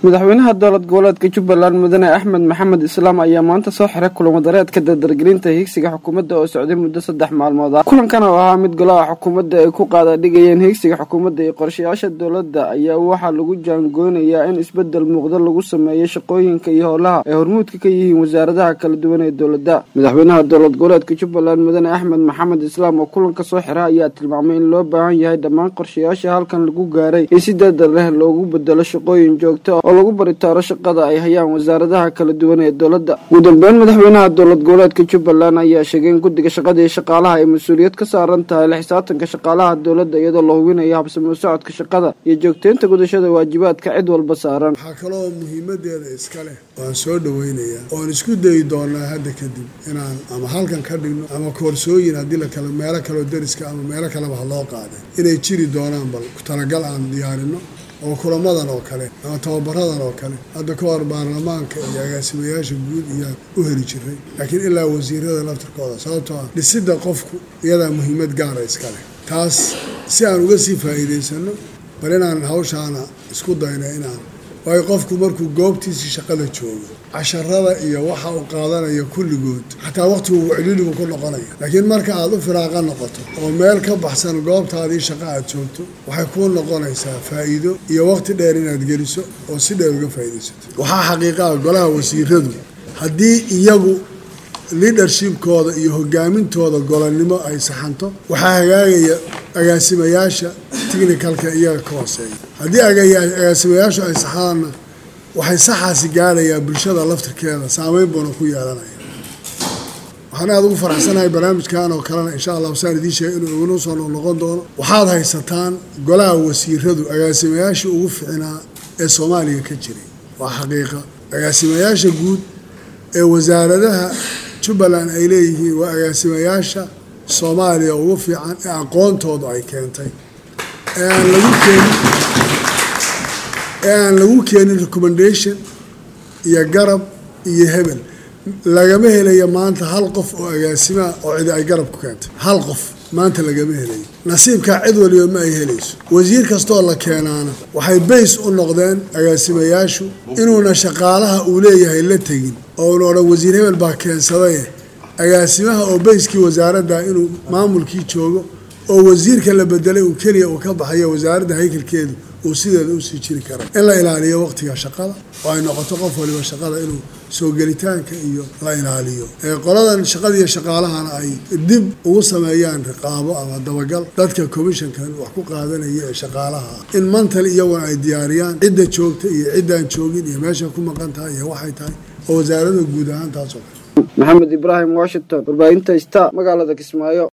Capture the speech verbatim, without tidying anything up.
madaxweynaha dowlad goboleedka Jubbaland Mudane Axmed Maxamed Islaam ayaa maanta soo xiray kulan wadareedka dardargelinta higsiga xukuumadda oo socday muddo saddex maalmood ah. Kulankan oo ahaa mid golaha xukuumadda ay ku qaada dhigayeen higsiga xukuumadda iyo qorshayaasha dowladda ayaa waxaa lagu jaangoonayaa in isbedel muuqda lagu sameeyo shaqooyinka iyo howlaha ay hormuudka ka yihiin wasaaradaha kala duwan ee dowladda. Madaxweynaha dowlad goboleedka Jubbaland Mudane Axmed Maxamed Islaam oo kulanka soo xiray ayaa tilmaamay in loo baahan yahay dhammaan qorshayaasha halkan lagu gaaray in si degdeg ah loogu bedelo shaqooyin joogto oo lagu baritaaro shaqada ay hayaan wasaaradaha kala duwan ee dowladda. Ugu dambeyn madaxweynaha dowlad goboleedka Jubbaland ayaa sheegay in guddiga shaqada iyo shaqaalaha ay mas'uuliyad ka saaran tahay la xisaabtanka shaqaalaha dowladda iyadoo la hubinayo habsami u socodka shaqada iyo joogteynta gudashada waajibaadka cid walba saaran. Waxaa kaloo muhiimadeeda iska leh waan soo dhaweynayaa oon isku dayi doonaa hadda kadib inaan ama halkan ka dhigno ama koorsooyin haddii la kala meelo kaloo dariska ama meelo kaleba ha loo qaaday inay jiri doonaan bal ku talagal aan diyaarino oo kulamadan oo kale ama tababaradan oo kale hadda ka hor baarlamaanka iyo agaasimayaasha guud iyo u heli jiray laakiin ilaa wasiirada laftirkooda sababtoo ah dhisidda qofku iyadaa muhiimad gaara iska leh taas si aan uga sii faa'iidaysano bal inaan hawshaana isku dayna inaan waayo qofku markuu goobtiisii shaqada joogo casharada iyo waxa uu qaadanayo kulligood xataa waqtigu celiligu ku noqonaya laakiin marka aad u firaaqa noqoto oo meel ka baxsan goobtaadii shaqa aad joogto waxay kuu noqonaysaa faa'iido iyo waqti dheer inaad geliso oo si dheer uga faa'iidaysato. waxaa xaqiiqaa golaha wasiiradu haddii iyagu leadershipkooda iyo hogaamintooda gololnimo ay saxanto waxaa hagaagaya agaasimayaasha technicalka iyaga ka hooseeya haddii agaasimayaashu ay saxaanna waxay saxaasi gaarayaa bulshada laftirkeeda saameyn buuna ku yeelanaya. waxaan aada ugu faraxsanahay barnaamijkan oo kalena insha allah saan idiin sheegay inuu inuu soo noqon doono. waxaad haysataan golaha wasiiradu agaasimayaashii ugu fiicnaa ee Soomaaliya ka jiray waa xaqiiqa. agaasimayaasha guud ee wasaaradaha Jubbaland ay leeyihiin waa agaasimayaasha Soomaaliya ugu fiican ee aqoontoodu ay keentay ee aan lagu keenin ee aan lagu keenin recommendation iyo garab iyo hebel lagama helayo maanta hal qof oo agaasima oo cid ay garab ku keentay hal qof maanta lagama helayo. nasiibka cid waliba ma ay helayso. wasiir kastoo la keenaana waxay base u noqdeen agaasimayaashu inuuna shaqaalaha uu leeyahay la tegin oo uu odhan wasiir hebel baa keensaday agaasimaha oo bayskii wasaaradda inuu maamulkii joogo oo wasiirka la bedelay uu keliya uu ka baxayo wasaaradda haykalkeedu uu sideeda u sii jiri karo. in la ilaaliyo waqtiga shaqada oo ay noqoto qof waliba shaqada inuu soo gelitaanka iyo la ilaaliyo ee qoladan shaqada iyo shaqaalahana ay dib ugu sameeyaan riqaabo ama dabagal dadka commissionkan wax ku qaadanaya ee shaqaalaha in mantal iyaguna ay diyaariyaan cidda joogta iyo ciddaan joogin iyo meesha ku maqan tahay iyo waxay tahay oo wasaaradda guud ahaan taas oo kale. Maxamed Ibrahim Washington warbaahinta Star magaalada Kismaayo.